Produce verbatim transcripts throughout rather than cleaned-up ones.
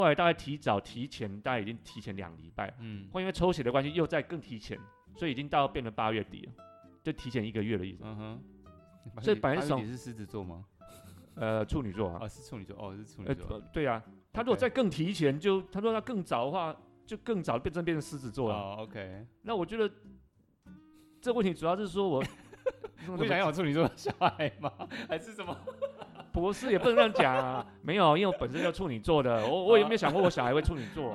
后来大概提早提前，大概已经提前两礼拜，嗯，后因为抽血的关系又再更提前，所以已经到变成八月底了，就提前一个月的意思。嗯哼，所以本来是你是狮子座吗？ 呃，处女座啊， 哦是处女座，哦是处女座、 呃，对啊，他如果再更提前就，他说他更早的话，就更早变成变成狮子座了。 哦 ，OK， 那我觉得这问题主要是说我。 不想有处女座的小孩吗？还是什么？ 不是，也不能这样讲啊。没有，因为我本身就处女座的，我我也没有想过我小孩会处女座。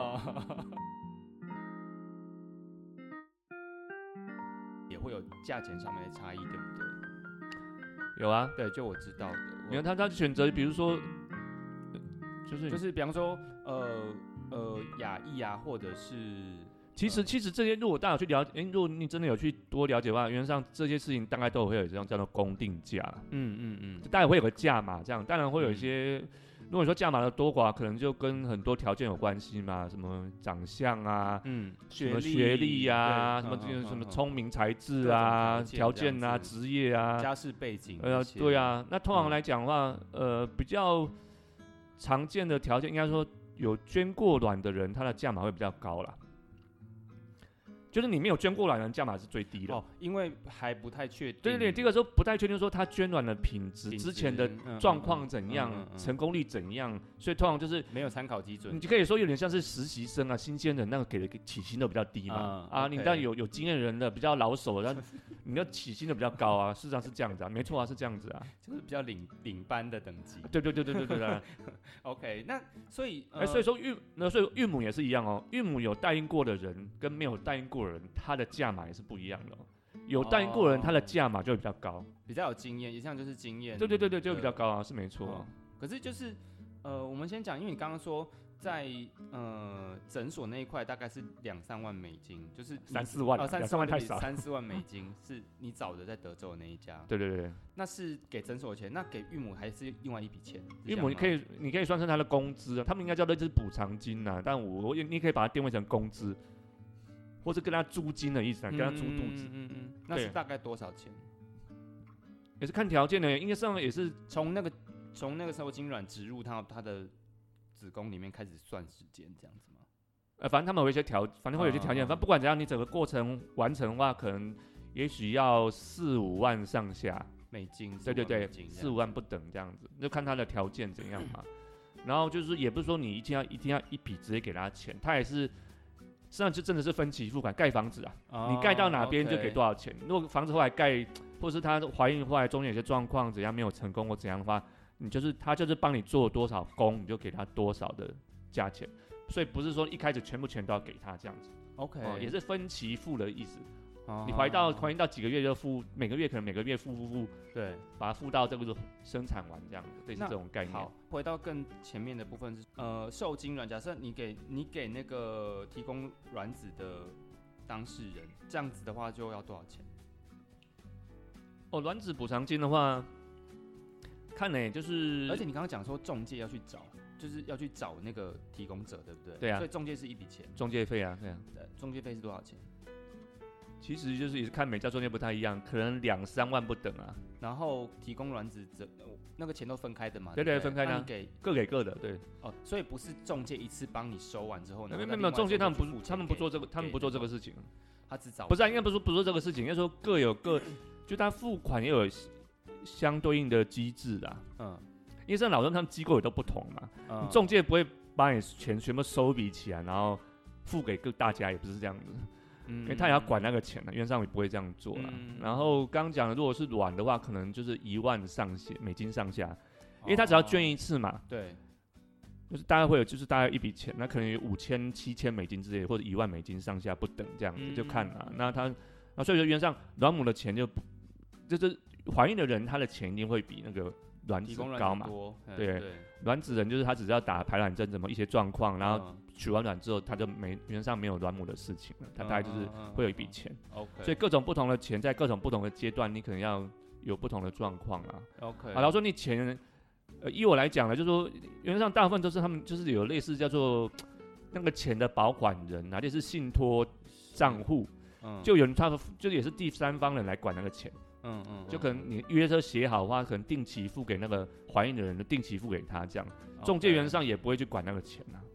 也会有价钱上面的差异，对不对？ 有啊， 对，就我知道的。 你看他他选择，比如说，就是就是比方说，呃呃，亚裔啊，或者是。 其实，其实这些，如果大家有去了解，如果你真的有去多了解的话，原则上这些事情大概都会有这样叫做公定价。嗯嗯嗯，大概会有个价码，这样当然会有一些，嗯、如果说价码的多寡，可能就跟很多条件有关系嘛，什么长相啊，嗯，什么学历啊，什么这什么聪明才智啊，条件啊，职业啊， 家世背景， 呃，对啊，那通常来讲的话，嗯、呃，比较常见的条件，应该说有捐过卵的人，他的价码会比较高啦。就是你没有捐过卵的人价码是最低的哦，因为还不太确定。 对对对，这个时候不太确定说他捐卵的品质、之前的状况怎样、嗯嗯嗯嗯、成功率怎样，所以通常就是没有参考基准。 你就可以说有点像是实习生啊、新鲜人那个给的起薪都比较低嘛。嗯、啊， okay. 你当然有有经验人的比较老手的，你要起薪的比较高啊。事实上是这样子啊，没错啊，是这样子啊， 就是比较领领班的等级。 对对对对对对对。 OK， 那所以哎、呃欸，所以说孕那所以孕母也是一样哦，孕母有代孕过的人跟没有代孕过的人，他的价码也是不一样的、哦。有代孕过的人，他的价码就会比较高， 比较有经验，一项就是经验。 对对对对，就会比较高啊，是没错、啊嗯。可是就是呃，我们先讲，因为你刚刚说在呃诊所那一块大概是两三万美金，就是三四万， 哦，三四万太少， 三四万美金是你找的在德州的那一家。 对对对， 那是给诊所的钱，那给孕母还是另外一笔钱？ 孕母你可以你可以算成他的工资啊，他们应该叫类似补偿金呐、啊，但我你可以把它定位成工资。或是跟他租金的意思啊，跟他租肚子， 嗯嗯嗯，那是大概多少钱？ 也是看条件的，应该上也是从那个从那个受精卵植入它它的子宫里面开始算时间这样子吗？ 呃，反正他们有一些条，反正会有一些条件，反正不管怎样，你整个过程完成的话，可能也许要四五万上下美金， 对对对，四五万不等这样子，就看他的条件怎样嘛。然后就是也不是说你一定要一定要一笔直接给他钱，他也是。实际上就真的是分期付款，盖房子啊，哦、你盖到哪边就给多少钱。Okay. 如果房子后来盖，或是她怀孕后来中间有些状况怎样没有成功或怎样的话，你就是他就是帮你做多少工，你就给他多少的价钱。所以不是说一开始全部钱都要给他这样子。 OK，、 哦、也是分期付的意思。哦、你怀到怀孕到几个月就付，每个月可能每个月付付付， 对， 把它付到这个生产完这样子，类似这种概念。 好，回到更前面的部分是，呃，受精卵，假设你给你给那个提供卵子的当事人，这样子的话就要多少钱？ 哦，卵子补偿金的话，看呢、欸，就是， 而且你刚刚讲说中介要去找，就是要去找那个提供者，对不对？ 对啊， 所以中介是一笔钱， 中介费啊，对啊， 对，中介费是多少钱？ 其实就是也是看每家中介不太一样，可能两三万不等啊。 然后提供卵子这那个钱都分开的嘛？ 对 对, 对，分开的， 给各给各的，对。 哦，所以不是中介一次帮你收完之后， 没有没有，中介他们不他们不做这个，他们不做这个事情。 他只找不是、啊，应该不是不做这个事情，应该说各有各，就他付款也有相对应的机制啦。嗯，因为像老中他们机构也都不同嘛，嗯、你中介不会把你钱全部收笔起来，然后付给各大家，也不是这样子。嗯，因为他也要管那个钱呢，原则上也不会这样做啦。嗯、然后刚讲的，如果是卵的话，可能就是一万上下美金上下，因为他只要捐一次嘛。哦、 对， 就是大概会有，就是大概一笔钱，那可能有五千、七千美金之类的，或者一万美金上下不等这样子，嗯、就看啦。那他，那所以说原则上卵母的钱就，就是怀孕的人他的钱一定会比那个卵子高嘛。对，卵子人就是他只是要打排卵针，怎么一些状况，然后。嗯取完卵之后，他就没原则上没有卵母的事情了，他大概就是会有一笔钱。 嗯嗯嗯嗯、 所以各种不同的钱，在各种不同的阶段，你可能要有不同的状况啊。 OK， 好，然后说你钱，呃，依我来讲呢，就是说原则上大部分都是他们就是有类似叫做那个钱的保管人啊，类似信托账户，嗯、就有人他就也是第三方人来管那个钱。嗯嗯，就可能你约车写好的话，可能定期付给那个怀孕的人，定期付给他这样，中介原则上也不会去管那个钱啊。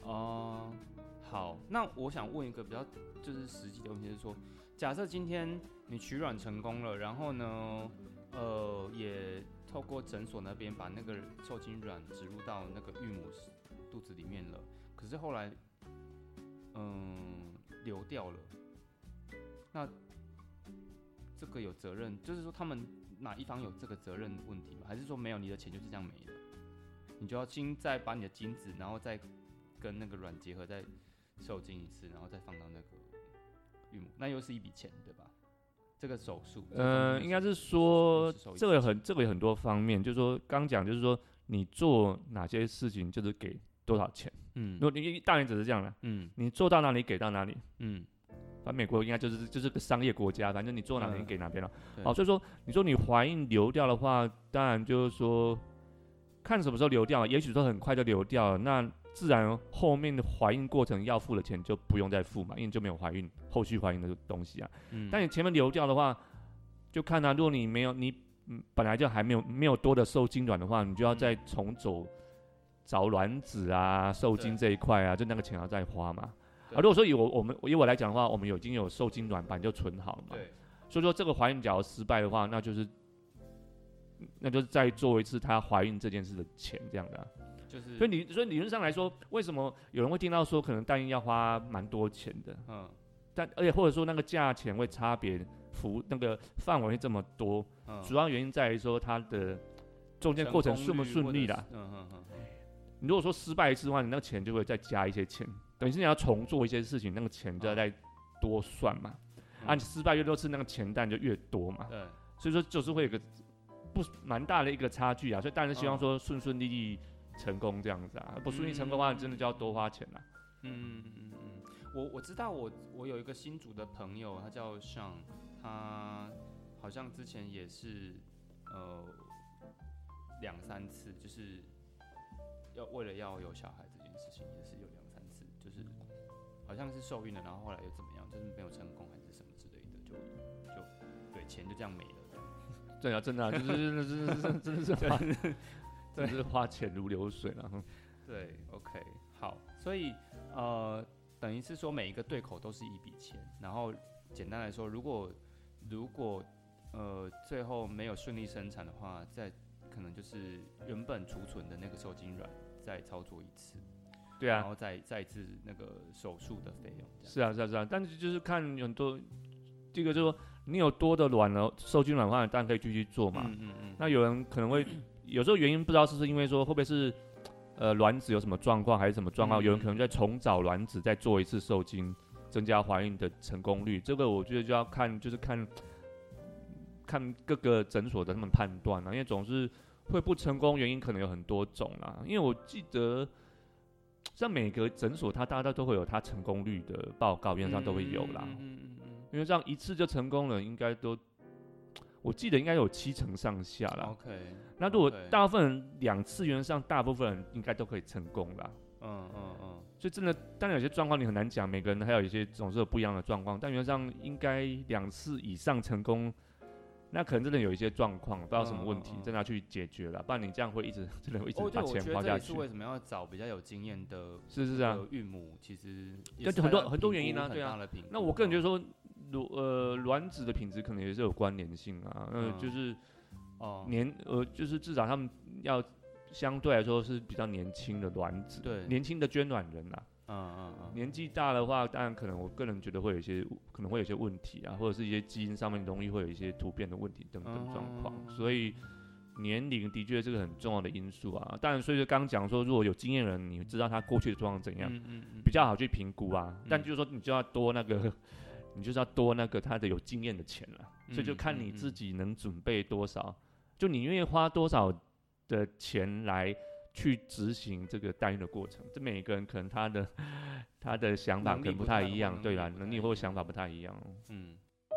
哦、呃，好，那我想问一个比较就是实际的问题，是说，假设今天你取卵成功了，然后呢，呃，也透过诊所那边把那个受精卵植入到那个孕母肚子里面了，可是后来，嗯、呃，流掉了，那这个有责任，就是说他们哪一方有这个责任问题吗？还是说没有，你的钱就是这样没了？你就要先再把你的精子，然后再跟那个卵结合，再受精一次，然后再放到那个孕母，那又是一笔钱，对吧？这个手术， 呃，应该是说这个很这个有很多方面，就是说刚讲就是说你做哪些事情就是给多少钱，嗯，如果你大原则是这样的，嗯，你做到哪里给到哪里，嗯，反正美国应该就是就是个商业国家，反正你做哪里给哪边了，好、哦，所以说你说你怀孕流掉的话，当然就是说看什么时候流掉，也许说很快就流掉了，那自然后面的怀孕过程要付的钱就不用再付嘛，因为就没有怀孕后续怀孕的东西啊。嗯、但你前面流掉的话，就看啊，如果你没有你、嗯、本来就还没有没有多的受精卵的话，你就要再重走找卵子啊、受精这一块啊，就那个钱要再花嘛。啊，如果说以我我们以我来讲的话，我们有已经有受精卵板就存好了嘛。对。所以说这个怀孕假如失败的话，那就是那就是再做一次她怀孕这件事的钱这样的、啊。就是，所以理所以理论上来说，为什么有人会听到说可能代孕要花蛮多钱的？嗯，但而且或者说那个价钱会差别幅那个范围会这么多，嗯、主要原因在于说它的中间过程顺不顺利啦。嗯嗯嗯。你如果说失败一次的话，你那个钱就会再加一些钱，等于是你要重做一些事情，那个钱就要再多算嘛。嗯、啊，你失败越多次，那个钱当然就越多嘛。对。所以说就是会有一个不蛮大的一个差距啊，所以当然希望说顺顺利利。成功这样子啊，不顺利成功的话，真的就要多花钱啦。 嗯嗯嗯嗯，我我知道我我有一个新竹的朋友，他叫Sean，他好像之前也是呃两三次，就是要为了要有小孩这件事情，也是有两三次，就是好像是受孕了，然后后来又怎么样，就是没有成功还是什么之类的，就就对钱就这样没了。 对啊，真的、啊，就是真的是真的是花，真的是花钱如流水了。 对 ，OK， 好，所以呃，等于是说每一个对口都是一笔钱，然后简单来说，如果如果呃最后没有顺利生产的话，再可能就是原本储存的那个受精卵再操作一次， 对啊， 然后再再一次那个手术的费用。 是啊，是啊，是啊，但是就是看很多，这个就是说你有多的卵了，受精卵的话，当然可以继续做嘛。嗯嗯嗯。那有人可能会有时候原因不知道是不是因为说会不会是呃卵子有什么状况还是什么状况，嗯嗯，有人可能在重找卵子再做一次受精，增加怀孕的成功率。这个我觉得就要看就是看看各个诊所的他们判断啦，因为总是会不成功原因可能有很多种啦。因为我记得像每个诊所它大家都会有它成功率的报告，原则上都会有啦。嗯嗯嗯嗯，因为这样一次就成功了，应该都我记得应该有七成上下啦。 OK， 那如果大部分人两次，原则上大部分人应该都可以成功啦。嗯嗯嗯，所以真的，当然有些状况你很难讲，每个人还有一些总是有不一样的状况，但原则上应该两次以上成功，那可能真的有一些状况，不知道什么问题，嗯嗯，真的要去解决了，不然你这样会一直真的会一直把钱花下去。 我觉得这也是为什么要找比较有经验的， 是是这样， 孕母其实也是很多很多原因啊，对啊。那我个人觉得说，呃，卵子的品质可能也是有关联性啊，嗯，就是哦年呃，就是至少他们要相对来说是比较年轻的卵子，对，年轻的捐卵人啦。嗯嗯嗯，年纪大的话，当然可能我个人觉得会有一些可能会有一些问题啊，或者是一些基因上面容易会有一些突变的问题等等状况，嗯，所以年龄的确是个很重要的因素啊。当然，所以就刚刚讲说，如果有经验人，你知道他过去的状况怎样，嗯嗯嗯，比较好去评估啊。嗯，但就是说，你就要多那个，你就是要多那个他的有经验的钱了，嗯，所以就看你自己能准备多少，嗯嗯嗯，就你愿意花多少的钱来去执行这个代孕的过程，这每个人可能他的他的想法可能不太一样，对啦，能力或想法不太一样。嗯，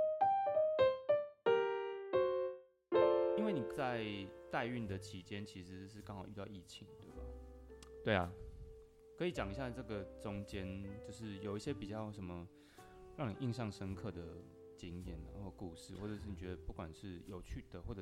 因为你在代孕的期间，其实是刚好遇到疫情，对吧？ 对啊， 可以讲一下这个中间，就是有一些比较什么让你印象深刻的经验，然后故事，或者是你觉得不管是有趣的，或者是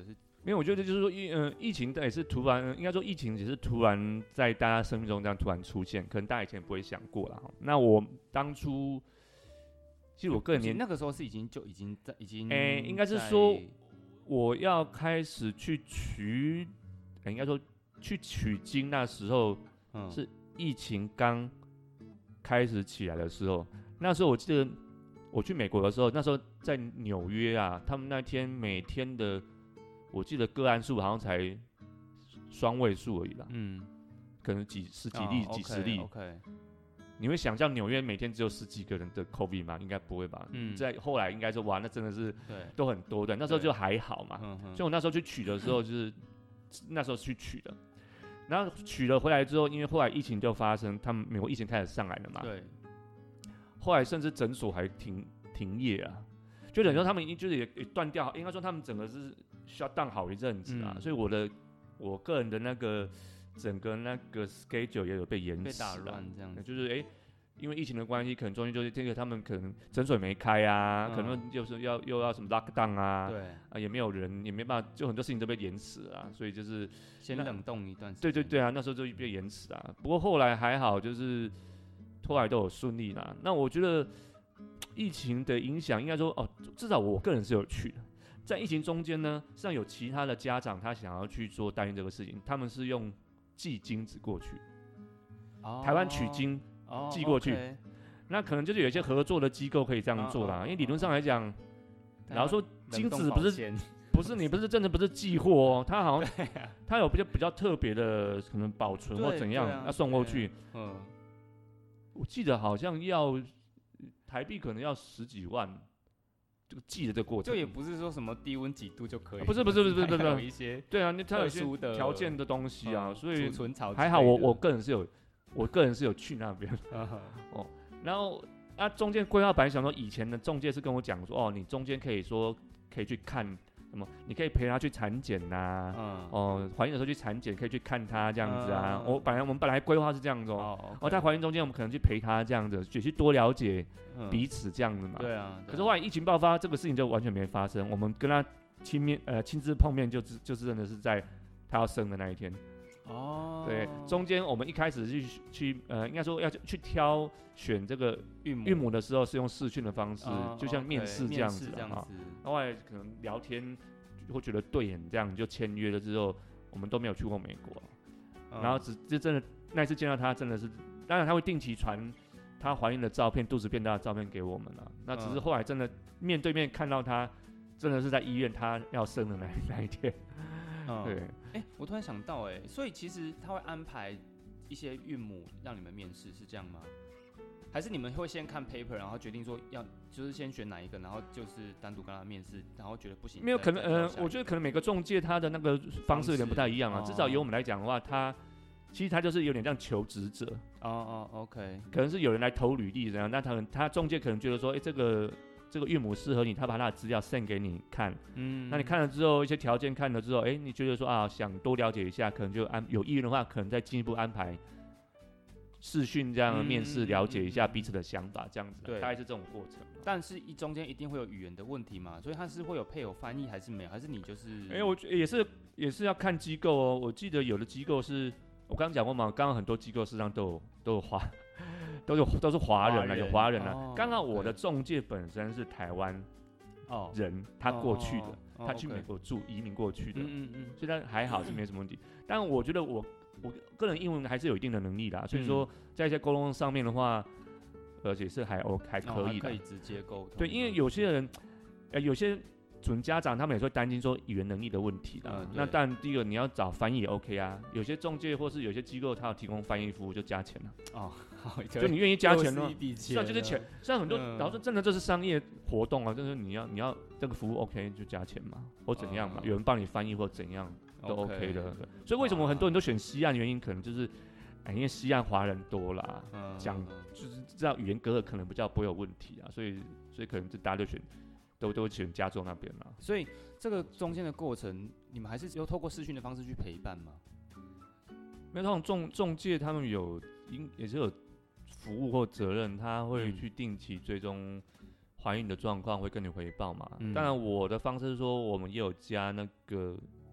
没有，我觉得就是说疫呃疫情也是突然，应该说疫情只是突然在大家生命中这样突然出现，可能大家以前不会想过啦。那我当初，其实我个人年那个时候是已经就已经在已经， 哎、欸，应该是说我要开始去取，欸、应该说去取经那时候、嗯、是疫情刚开始起来的时候。那时候我记得我去美国的时候，那时候在纽约啊，他们那天每天的。我记得个案数好像才双位数而已啦，嗯，可能几十几例、 哦、 几十例。 OK， 你会想象纽约每天只有十几个人的 COVID 吗？应该不会吧？嗯，在后来应该说哇，那真的是都很多的。那时候就还好嘛，所以我那时候去取的时候就是那时候去取的，然后取了回来之后，因为后来疫情就发生，他们美国疫情开始上来了嘛， 对， 后来甚至诊所还停停业啊，就等于说他们已经就是也也断掉，应该说他们整个是。shut down 好一阵子啊、嗯，所以我的我个人的那个整个那个 schedule 也有被延迟、啊、 被打乱这样子， 就是哎、欸，因为疫情的关系，可能中间就是这个他们可能诊所也没开啊、嗯，可能就是要又要什么 lockdown 啊， 对啊也没有人，也没办法，就很多事情都被延迟啊，所以就是先冷冻一段时间。 对对对啊，那时候就被延迟啊，不过后来还好，就是后来都有顺利啦。那我觉得疫情的影响，应该说哦，至少我个人是有去的。在疫情中间呢，实际上有其他的家长他想要去做代孕这个事情，他们是用寄精子过去，哦、台湾取精、哦、寄过去、哦 okay，那可能就是有一些合作的机构可以这样做啦。哦、因为理论上来讲，哦、然后说精子不是不是你不是真的不是寄货哦，它好像它、啊、有比较比较特别的可能保存或怎样，要、啊、送过去。嗯，我记得好像要台币可能要十几万。这个寄的这个过程， 就也不是说什么低温几度就可以、 啊，不是不是不是不是不是， 有一些对啊，它有一些条件的东西啊，嗯、所以储存槽还好我我个人是有，我个人是有去那边哦，然后那、啊、中间规划本来想说以前的中介是跟我讲说，哦，你中间可以说可以去看什么，你可以陪他去产检呐，嗯、哦，怀孕的时候去产检可以去看他这样子啊，嗯、我本来我们本来规划是这样子哦，哦， okay、哦，在怀孕中间我们可能去陪他这样子，也去多了解。彼此这样子嘛、 嗯，对啊。 可是后来疫情爆发，这个事情就完全没发生。我们跟他亲面呃亲自碰面就，就就是真的是在他要生的那一天。哦。对，中间我们一开始去去呃，应该说要去挑选这个孕母孕母的时候，是用视讯的方式，哦、就像面试这样子啊。后来可能聊天会觉得对眼，这样就签约了之后，我们都没有去过美国。嗯、然后只就真的那次见到他，真的是，当然他会定期传。她怀孕的照片，肚子变大的照片给我们了。那只是后来真的面对面看到她，真的是在医院她要生的那那一天。嗯、对， 哎、欸，我突然想到、欸，哎，所以其实他会安排一些孕母让你们面试，是这样吗？还是你们会先看 paper， 然后决定说要就是先选哪一个，然后就是单独跟他面试，然后觉得不行？ 没有可能，呃，我觉得可能每个中介他的那个方式有点不太一样啊。至少由我们来讲的话，他。其实他就是有点像求职者哦哦 ，OK， 可能是有人来投履历这样，那他他中介可能觉得说，哎、欸，这个这个孕母适合你，他把他的资料 send 给你看，嗯，那你看了之后，一些条件看了之后，哎、欸，你觉得说啊，想多了解一下，可能就安有意愿的话，可能再进一步安排视讯这样的面试，了解一下彼此的想法，这样子，对，大概是这种过程。 但是一中间一定会有语言的问题嘛，所以他是会有配偶翻译还是没有？还是你就是？ 哎、欸，我也是也是要看机构哦，我记得有的机构是。我刚刚讲过嘛，刚刚很多机构事实上都有都有华，都有都是华人啊，有华人啊。刚、哦、刚我的中介本身是台湾人，哦、他过去的，哦、他去美国住，移民过去的，嗯嗯所以他还好是没什么问题。但我觉得我我个人英文还是有一定的能力啦，所以说在一些沟通上面的话，而且是还 O 还可以的， 哦、可以直接沟通。 对，因为有些人，呃，有些。准家长他们也会担心说语言能力的问题啦、嗯。那当然，第一个你要找翻译也 OK 啊。有些中介或是有些机构，他有提供翻译服务，就加钱了。哦，好，就你愿意加钱呢？是啊，就是钱。像很多，然后说真的这是商业活动啊，就是你要你要这个服务 OK 就加钱嘛，或怎样嘛，嗯、有人帮你翻译或怎样都 OK 的。Okay 所以为什么很多人都选西岸？原因可能就是，哎，因为西岸华人多啦，讲、嗯、就是知道语言隔阂可能比较不会有问题啊，所以所以可能就大家就选。都都选加州那边啦， 所以这个中间的过程，你们还是有透过视讯的方式去陪伴吗？ 没有，这种中中介他们有应也是有服务或责任，他会去定期追踪怀孕的状况，会跟你回报嘛。嗯、当然，我的方式是说，我们也有加那个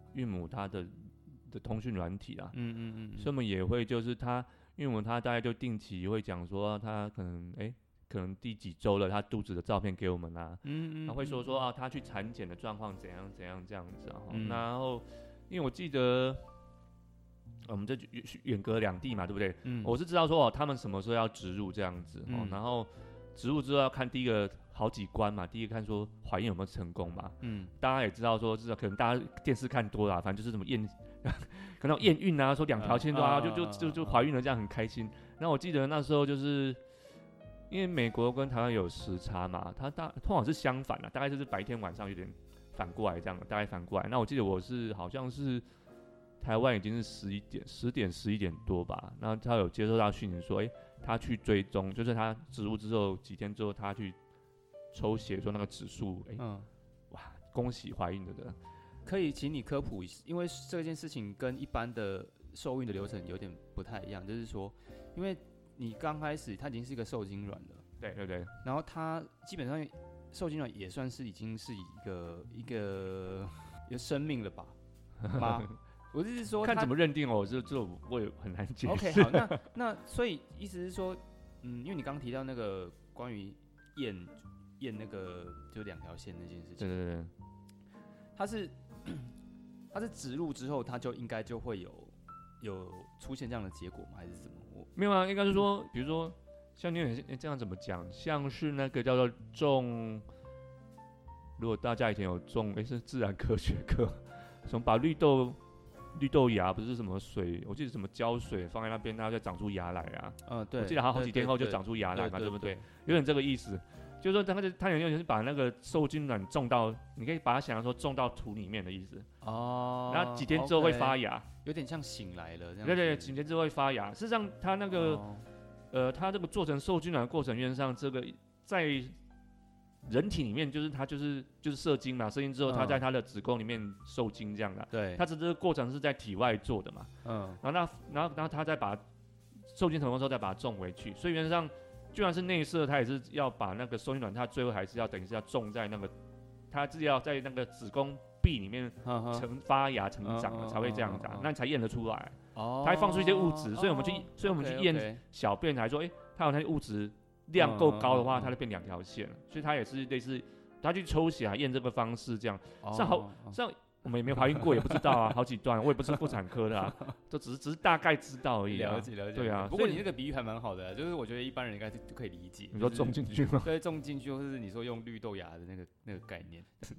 孕母她的的通讯软体啊， 嗯嗯嗯， 所以我们也会就是她孕母她大概就定期会讲说她可能哎、欸、可能第几周了，她肚子的照片给我们啊，嗯嗯，她会说说啊她去产检的状况怎样怎样这样子啊，嗯、然后因为我记得。我们这远隔两地嘛，对不对？嗯，我是知道说哦，他们什么时候要植入这样子、嗯、哦，然后植入之后要看第一个好几关嘛，第一个看说怀孕有没有成功嘛，嗯，大家也知道说，至少可能大家电视看多了，反正就是什么验，可能验孕啊，说两条线都啊，就就就就怀孕了，这样很开心。那我记得那时候就是因为美国跟台湾有时差嘛，它大通常是相反的，大概就是白天晚上有点反过来这样，大概反过来。那我记得我是好像是。台湾已经是十一点、十点、十一点多吧。然后他有接收到讯息说，哎、欸，他去追踪，就是他植入之后几天之后，他去抽血说那个指数，哎、欸，嗯，哇，恭喜怀孕的人。 可以请你科普一下，因为这件事情跟一般的受孕的流程有点不太一样，就是说，因为你刚开始它已经是一个受精卵了， 对对对， 然后它基本上受精卵也算是已经是一个一个有生命了吧？吗？我是说， 看怎么认定哦，这这我也很难解释。 OK， 好，那那所以意思是说，嗯，因为你刚刚提到那个关于验验那个就两条线那件事情， 对对对， 它是它是植入之后，它就应该就会有有出现这样的结果吗？还是什么？我没有啊，应该是说，比如说像你这样怎么讲，像是那个叫做种，如果大家以前有种，哎、欸，是自然科学课，什么把绿豆。绿豆芽不是什么水，我记得什么浇水放在那边，它就长出芽来啊。嗯，对。我记得它好几天后就长出芽来嘛， 对, 对, 对, 对不对？有点这个意思，就是说它它有点是把那个受精卵种到，你可以把它想象说种到土里面的意思。哦。然后几天之后会发芽， okay, 有点像醒来了这样。 对对，几天之后会发芽。事实上，它那个、哦、呃，它这个做成受精卵的过程，原则上这个在。人体里面就是它就是就是射精嘛，射精之后它在它的子宫里面受精这样的，对，它这个过程是在体外做的嘛，嗯，然后那然后然后它再把受精成功之后再把它种回去，所以原则上就算是内射，它也是要把那个受精卵，它最后还是要等于是要种在那个，它是要在那个子宫壁里面成发芽成长了才会这样子、啊，那才验得出来，哦，它会放出一些物质，所以我们去所以我们去验小便才说，哎、欸，它有那些物质。量够高的话，它就变两条线了，所以它也是类似，它去抽血啊验这个方式这样。像好像我们也没有怀孕过，也不知道啊，好几段，我也不是妇产科的啊，就只是只是大概知道而已、啊。 了解了解。 对啊， 不过你那个比喻还蛮好的、啊，就是我觉得一般人应该就可以理解。 你说种进去吗？ 对，种进去，或是你说用绿豆芽的那个那个概念，就是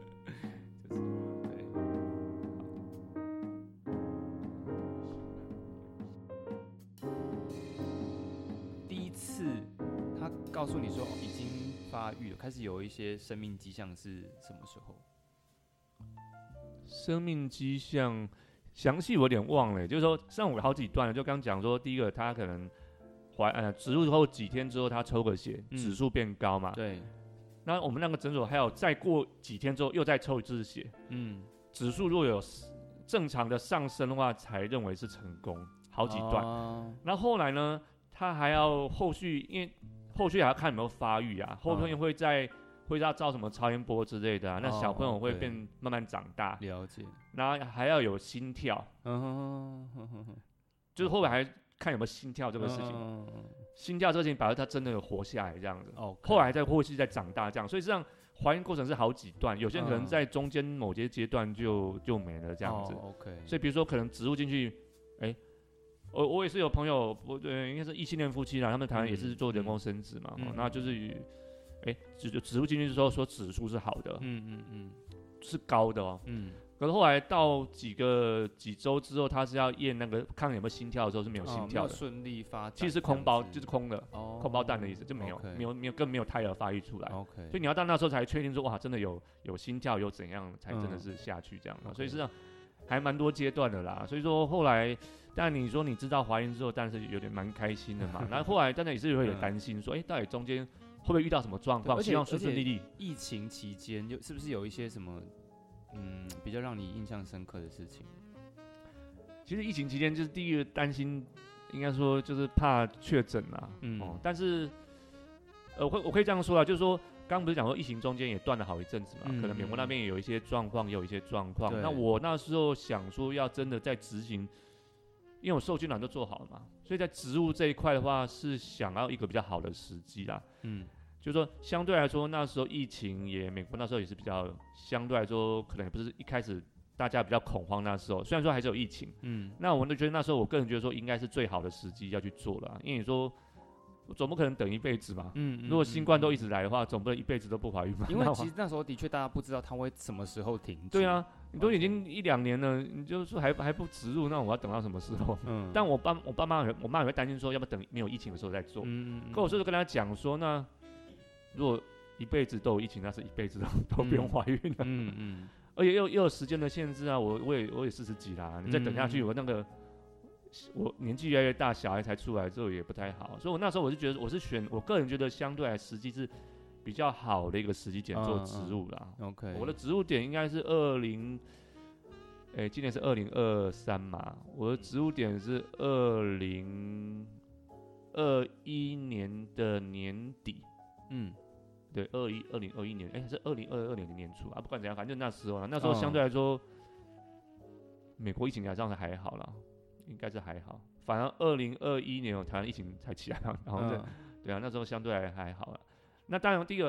对。第一次。告诉你说、哦、已经发育了，开始有一些生命迹象是什么时候？ 生命迹象详细我有点忘了，就是说上午好几段了，就刚讲说第一个他可能怀呃植入后几天之后他抽个血，嗯、指数变高嘛，对。那我们那个诊所还有再过几天之后又再抽一次血，嗯，指数若有正常的上升的话，才认为是成功，好几段。哦、那后来呢，他还要后续因为。后续还要看有没有发育啊，后面会在、哦、会要照什么超音波之类的啊，那小朋友会变、哦、慢慢长大， 了解。 然后还要有心跳，嗯、呵呵就是后来还看有没有心跳这个事情，嗯、心跳这个事情表示他真的有活下来这样子，哦、后来再后续再长大这样，所以实际上怀孕过程是好几段，有些人可能在中间某些阶段就就没了这样子，哦、OK。所以比如说可能植入进去，哎、欸。我我也是有朋友，我呃应该是异性恋夫妻啦，他们台湾也是做人工生殖嘛，嗯嗯、那就是，哎、欸，植植入进去之后说指数是好的，嗯嗯嗯，是高的哦，嗯，可是后来到几个几周之后，他是要验那个看有没有心跳的时候是没有心跳的， 顺、哦、利发展， 其实是空包，就是空的，哦、空包蛋的意思，就没有 okay, 没有没有更没有胎儿发育出来 ，OK， 所以你要到那时候才确定说哇，真的有有心跳有怎样才真的是下去这样的，嗯、所以实际上还蛮多阶段的啦，所以说后来。但你说你知道怀孕之后，但是有点蛮开心的嘛。然后后来，但是也是会有点担心，说，哎、欸，到底中间会不会遇到什么状况？希望顺顺利利。 疫情期间，是不是有一些什么，嗯，比较让你印象深刻的事情？ 其实疫情期间，就是第一个担心，应该说就是怕确诊啦。嗯、哦。但是，呃，我会我可以这样说啊，就是说， 刚不是讲说疫情中间也断了好一阵子嘛， 嗯、 可能美国那边也有一些状况，也有一些状况。 对那我那时候想说，要真的在执行，因为我受精卵都做好了嘛，所以在植物这一块的话，是想要一个比较好的时机啦。嗯，就是说相对来说，那时候疫情也美国那时候也是比较相对来说，可能也不是一开始大家比较恐慌那时候，虽然说还是有疫情，嗯，那我就觉得那时候我个人觉得说应该是最好的时机要去做了，因为你说。总不可能等一辈子嘛，嗯，嗯如果新冠都一直来的话，总不能一辈子都不怀孕嘛。 因为其实那时候的确大家不知道它会什么时候停止。 对啊，你都已经一两年了，你就说还还不植入，那我要等到什么时候？嗯，但我爸我爸妈我妈也会担心说，要不要等没有疫情的时候再做？嗯嗯。可我所以就跟他讲说，那如果一辈子都有疫情，那是一辈子都都不用怀孕了。嗯嗯。而且又又有时间的限制啊，我我也我也四十几啦，你再等下去，我那个。我年纪越来越大，小孩才出来之后也不太好，所以我那时候我就觉得我是选，我个人觉得相对来实际是比较好的一个时机点做植入啦。嗯嗯、OK， 我的植入点应该是二零，哎，今年是二零二三嘛，我的植入点是二零二一年的年底，嗯，对，二一二零二一年，哎，是二零二二年的年初啊，不管怎样，反正那时候啊，那时候相对来说，嗯、美国疫情好像是还好啦。应该是还好，反而二零二一年台湾疫情才起来，然后对、嗯、对啊，那时候相对来还好了。那当然第一个，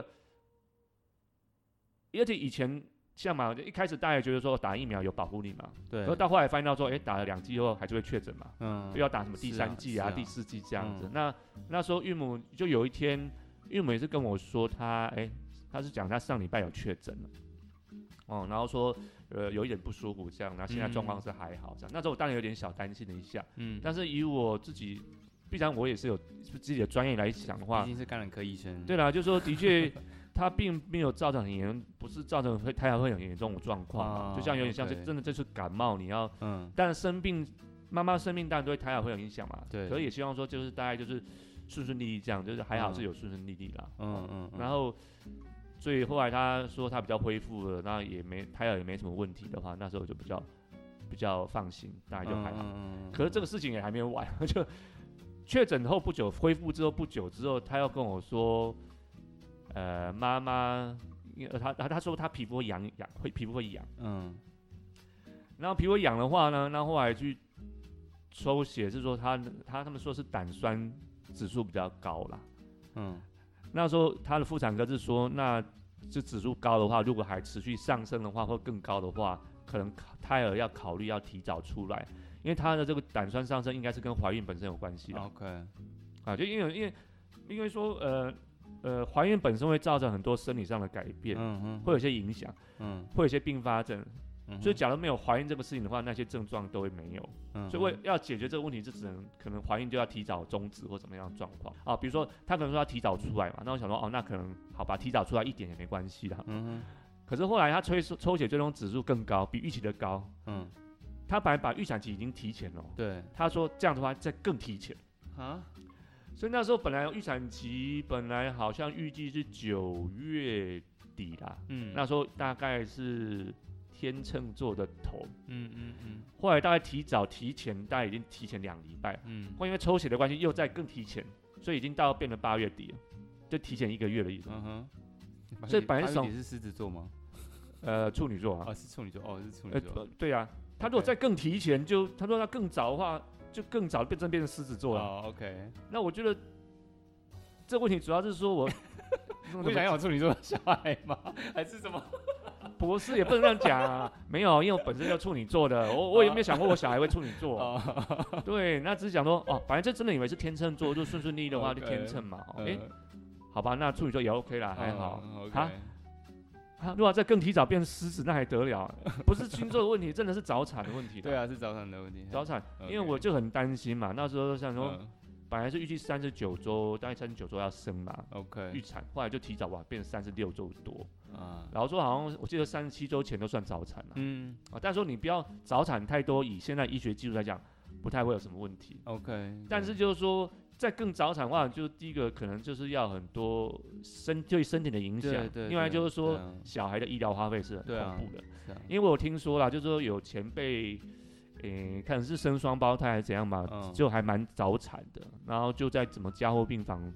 而且以前像嘛，一开始大家也觉得说打疫苗有保护力嘛，对。然后到后来发现到说，哎、欸，打了两剂后还是会确诊嘛，嗯，又要打什么第三剂 啊, 啊, 啊、第四剂这样子。嗯、那那时候孕母就有一天，孕母也是跟我说她，哎、欸，她是讲她上礼拜有确诊了，哦，然后说。呃，有一点不舒服这样，那现在状况是还好这样。嗯、那时候我当然有点小担心了一下，嗯，但是以我自己，必然我也是有自己的专业来讲的话， 毕竟是感染科医生， 对啦，就是说的确，它并没有造成很严，不是造成会胎儿会很严重的状况嘛，哦、就像有点像是真的这是感冒，你要，嗯，但生病，妈妈生病当然对胎儿会有影响嘛，对，可是也希望说就是大概就是顺顺利利这样，就是还好是有顺顺利利啦，嗯嗯，然后。所以后来他说他比较恢复了，那也没胎儿也没什么问题的话，那时候就比较比较放心，大概就还好。嗯、可是这个事情也还没有完，就确诊后不久，恢复之后不久之后，他要跟我说，呃，妈妈，他他他说他皮肤会痒痒，会皮肤会痒，嗯，然后皮肤痒的话呢，那后来去抽血是说他他他们说是胆酸指数比较高啦，嗯。那时候他的妇产科是说，那这指数高的话，如果还持续上升的话，或更高的话，可能胎儿要考虑要提早出来，因为他的这个胆酸上升应该是跟怀孕本身有关系的。OK， 啊，就因为因为因为说呃呃怀孕本身会造成很多生理上的改变，嗯嗯，会有一些影响，嗯，会有一些并发症。所以，假如没有怀孕这个事情的话，那些症状都会没有。嗯、所以，为要解决这个问题，就只能可能怀孕就要提早终止或怎么样的状况啊。比如说，他可能说要提早出来嘛，那我想说，哦，那可能好吧，提早出来一点也没关系的。嗯、可是后来他抽抽血最终指数更高，比预期的高。嗯，他本来把预产期已经提前了。对，他说这样的话再更提前。啊，所以那时候本来预产期本来好像预计是九月底啦。嗯，那时候大概是。天秤座的头，嗯嗯嗯，后来大概提早提前，大概已经提前两礼拜，嗯，或因为抽血的关系又再更提前，所以已经到变成八月底了，就提前一个月的意思。嗯哼，所以本来是你是狮子座吗？ 呃，处女座啊， 哦是处女座，哦是处女座， 呃对啊，他如果再更提前，就他说他更早的话，就更早变成变成狮子座了。 哦 ，OK， 那我觉得这个问题主要是说我不想要有处女座的小孩吗？还是什么？ 不是，也不能这样讲啊。没有，因为我本身就处女座的，我我也没有想过我小孩会处女座。对，那只是讲说，哦，反正就真的以为是天秤座，就顺顺利利的话就天秤嘛。哎、okay 欸，好吧，那处女座也 OK 啦，还好。啊，啊，如果再更提早变狮子，那还得了？不是星座的问题，真的是早产的问题。 对啊，是早产的问题。 早产，因为我就很担心嘛，那时候想说。嗯本来是预计三十九周，大概三十九周要生嘛 ，OK， 预产，后来就提早哇，变成三十六周多，啊，然后说好像我记得三十七周前都算早产了，嗯，啊，但是说你不要早产太多，以现在医学技术来讲，不太会有什么问题 ，OK， 但是就是说再更早产的话，就第一个可能就是要很多身对身体的影响，对对对，另外就是说小孩的医疗花费是很恐怖的，啊啊、因为我有听说啦，就是说有前辈。诶，可能是生双胞胎还是怎样吧，嗯、就还蛮早产的，然后就在怎么加护病房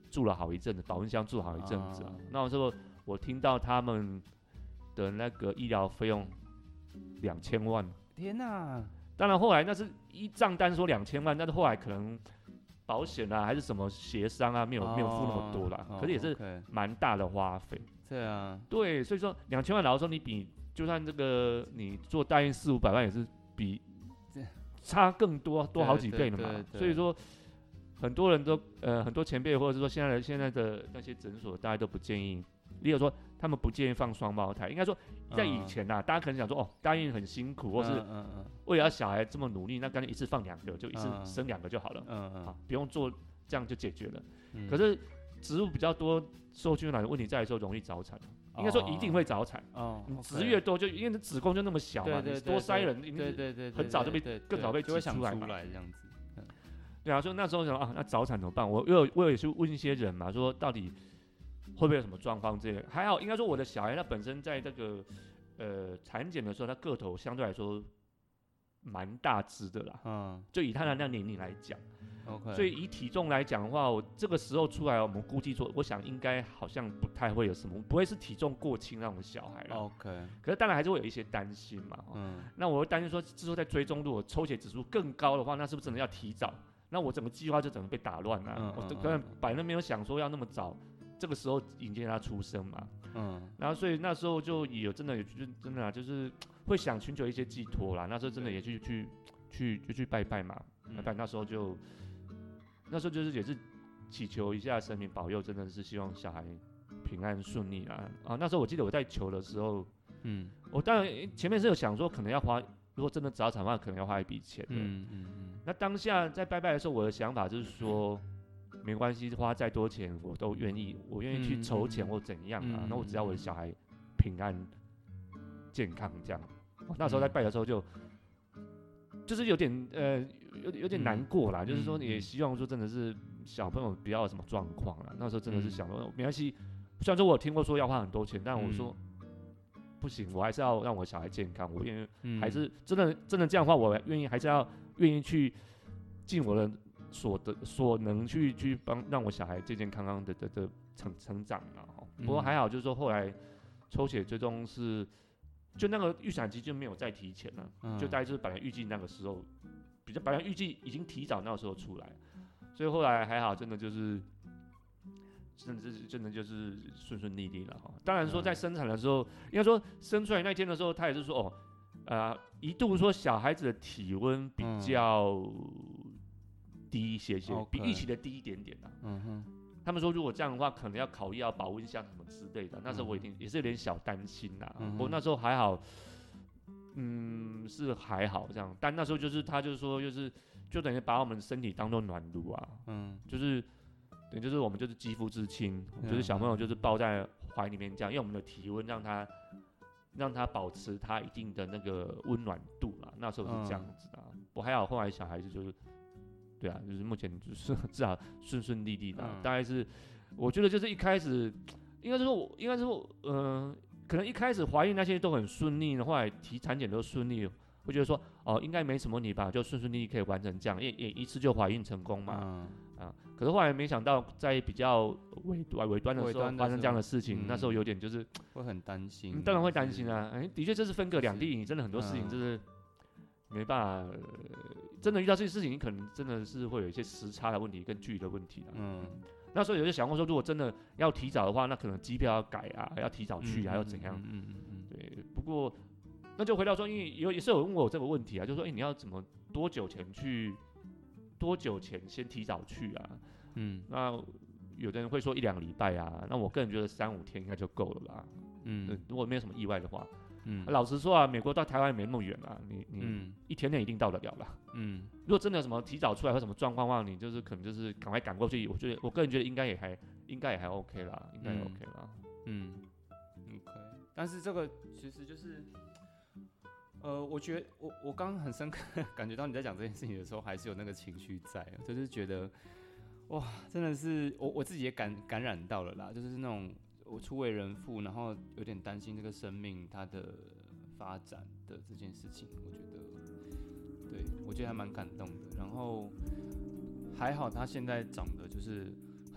住了好一阵子，保温箱住好一阵子啊。 啊那时候我听到他们的那个医疗费用两千万， 天哪！ 当然后来那是一账单说两千万，但是后来可能保险啊还是什么协商啊，没有、 哦、 没有付那么多啦， 哦、 可是也是蛮大的花费。 对啊， 对，所以说两千万，老实说你比就算这个你做代孕四五百万也是比差更多多好几倍了嘛。 对对对， 所以说很多人都呃很多前辈或者是说现在的现在的那些诊所，大家都不建议，例如说他们不建议放双胞胎，应该说在以前呐、啊，嗯、大家可能想说哦代孕很辛苦，或是为了要小孩这么努力，那干脆一次放两个，就一次生两个就好了，嗯嗯，不用做这样就解决了。嗯、可是植入比较多受精卵的问题在于说容易早产。应该说一定会早产，哦，你植越多就因为你子宫就那么小嘛，你多塞人，一定是很早就被更早被挤出来嘛， 这样子。 对啊，所以那时候想啊，那早产怎么办？我有我有去问一些人嘛，说到底会不会有什么状况之类的？还好，应该说我的小孩他本身在这个呃产检的时候，他个头相对来说蛮大只的啦，嗯，就以他的那年龄来讲。 Okay. 所以以体重来讲的话，我这个时候出来，我们估计说，我想应该好像不太会有什么，不会是体重过轻那种小孩了。 OK。 可是当然还是会有一些担心嘛。嗯。那我会担心说，之后在追踪，如果抽血指数更高的话，那是不是真的要提早？那我整个计划就整个被打乱了。嗯、我可能本来没有想说要那么早，这个时候迎接他出生嘛。嗯。然后所以那时候就有真的有就真的、啊、就是会想寻求一些寄托啦。那时候真的也去去去就去拜拜嘛。拜拜、嗯、那时候就。那时候就是也是祈求一下神明保佑，真的是希望小孩平安顺利啊啊！那时候我记得我在求的时候，嗯，我当然前面是有想说可能要花，如果真的早产的话，可能要花一笔钱的。嗯嗯嗯。那当下在拜拜的时候，我的想法就是说，没关系，花再多钱我都愿意，我愿意去筹钱或怎样啊。那、嗯、我只要我的小孩平安健康这样。那时候在拜的时候就。就是有点呃，有有点难过啦，嗯、就是说也希望说真的是小朋友不要有什么状况啦。那时候真的是想说，嗯、没关系，虽然说我有听过说要花很多钱，但我说、嗯、不行，我还是要让我小孩健康，我愿意，嗯、还是真的真的这样的话，我愿意还是要愿意去尽我的所得所能去去帮让我小孩健健康康的的的成成长啊。不过还好，就是说后来抽血最终是。就那个预产期就没有再提前了，嗯、就大概就是本来预计那个时候，比较本来预计已经提早那个时候出来，所以后来还好，真的就是，真的是真的就是顺顺利利了哈。当然说在生产的时候，应该说生出来那天的时候，他也是说哦，呃，一度说小孩子的体温比较低一些些，嗯、比预期的低一点点啊。嗯哼。他们说，如果这样的话，可能要考虑要保温箱什么之类的。那时候我一定也是有点小担心啦。嗯、不过那时候还好，嗯，是还好这样。但那时候就是他就是说，就是就等于把我们身体当做暖炉啊。嗯。就是等于就是我们就是肌肤之亲，嗯、就是小朋友就是抱在怀里面这样，用我们的体温让他让他保持他一定的那个温暖度啦。那时候是这样子的、啊。我、嗯、还好，后来小孩子就是。对啊，就是目前就是至少顺顺利利的、啊，嗯、大概是，我觉得就是一开始，应该是说我应该是说，嗯、呃，可能一开始怀孕那些都很顺利，后来提产检都顺利，我觉得说哦应该没什么问题吧，就顺顺利利可以完成这样，也也一次就怀孕成功嘛，嗯、啊，可是后来没想到在比较尾端尾端的时候发生这样的事情，嗯、那时候有点就是会很担心、 嗯，当然会担心啊，哎，的确这是分隔两地，你真的很多事情就是。嗯没办法、呃，真的遇到这些事情，你可能真的是会有一些时差的问题跟距离的问题啦。嗯，那时候有些想过说，如果真的要提早的话，那可能机票要改啊，要提早去，还、嗯、要怎样？嗯嗯嗯，对。不过那就回到说，因为有也是有问过我这个问题啊，就是说，哎、欸，你要怎么多久前去？多久前先提早去啊？嗯，那有的人会说一两个礼拜啊，那我个人觉得三五天应该就够了啦。嗯，如果没有什么意外的话。嗯，老实说啊，美国到台湾没那么远啊，你你、嗯、一天内一定到得了啦。嗯，如果真的有什么提早出来或什么状况的话，你就是可能就是赶快赶过去。我觉得我个人觉得应该也还应该也还 OK 啦，应该也 OK 啦。 嗯 ，OK。但是这个其实就是，呃，我觉得我我刚刚很深刻感觉到你在讲这件事情的时候，还是有那个情绪在，就是觉得哇，真的是我我自己也感感染到了啦，就是那种。我初为人父，然后有点担心这个生命它的发展的这件事情，我觉得，对我觉得还蛮感动的。然后还好他现在长得就是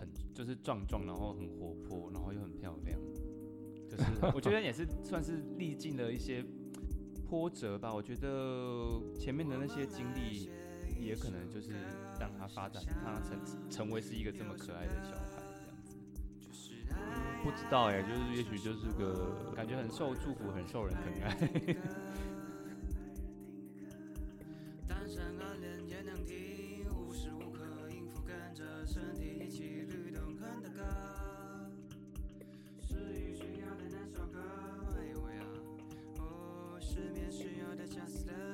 很就是壮壮，然后很活泼，然后又很漂亮，就是我觉得也是算是历尽了一些波折吧。我觉得前面的那些经历，也可能就是让他发展，他成成为是一个这么可爱的小孩这样子。 不知道哎、欸，就是也许就是个感觉很受祝福，很受人疼爱。 失眠需要的加速